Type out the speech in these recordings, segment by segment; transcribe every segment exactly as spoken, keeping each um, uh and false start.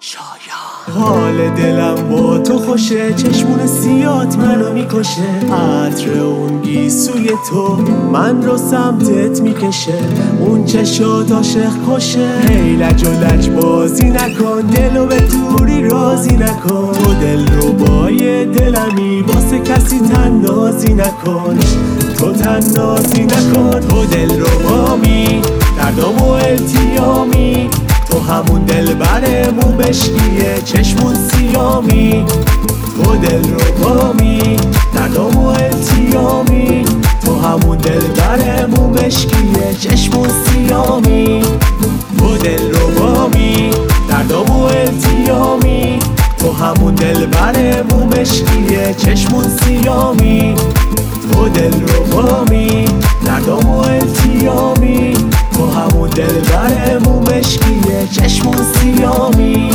شایان. حال دلم با تو خوشه، چشمون سیات منو میکشه، عطر اون گیسوی تو من رو سمتت میکشه، اون چشات عاشق کشه. هی لج و لج بازی نکن، دلو به دوری رازی نکن، تو دل رو بای دلمی واسه کسی تنازی نکن، تو تنازی نکن. تو دل رو بامی دردام و التیامی، تو همون دل بره مو بشکیه چشمون سیامی، تو دل رو بامی دردام و التیامی، تو همون دل بره مو بشکیه چشمون سیامی، تو دل رو بامی دردام و التیامی، تو همون دل بره مو بشکیه چشمون سیامی، تو دل رو بامی دردام و التیامی، تو همون دل بره مو مشکیه چشمون سیامی.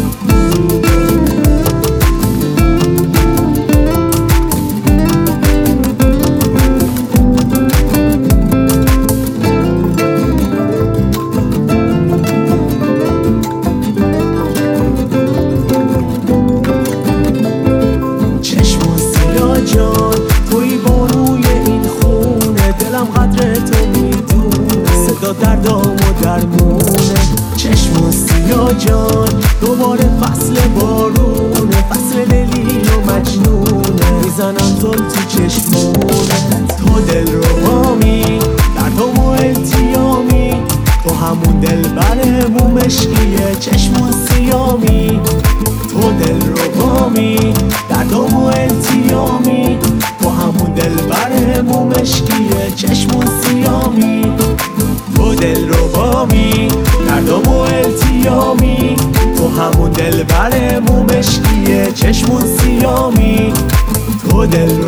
چشمون سیاه جان توی بانوی این خونه، دلم قدر تو میدونه، صدا دردام و درمونه. چشمون سیاه جان دوباره فصل بارونه، فصل لیلی و مجنونه، میزنم زل تو چشمونه. تو دل رو بامی دردام و التیامی، تو همون دل بره مو مشکیه چشمون سیامی، تو دل رو بامی دردام و التیامی، تو همون دل بره مو مشکیه چشمون سیامی، تو دل رو بامی دردام و التیامی، تو همون دل بره مو مشکیه چشمون سیامی، تو دل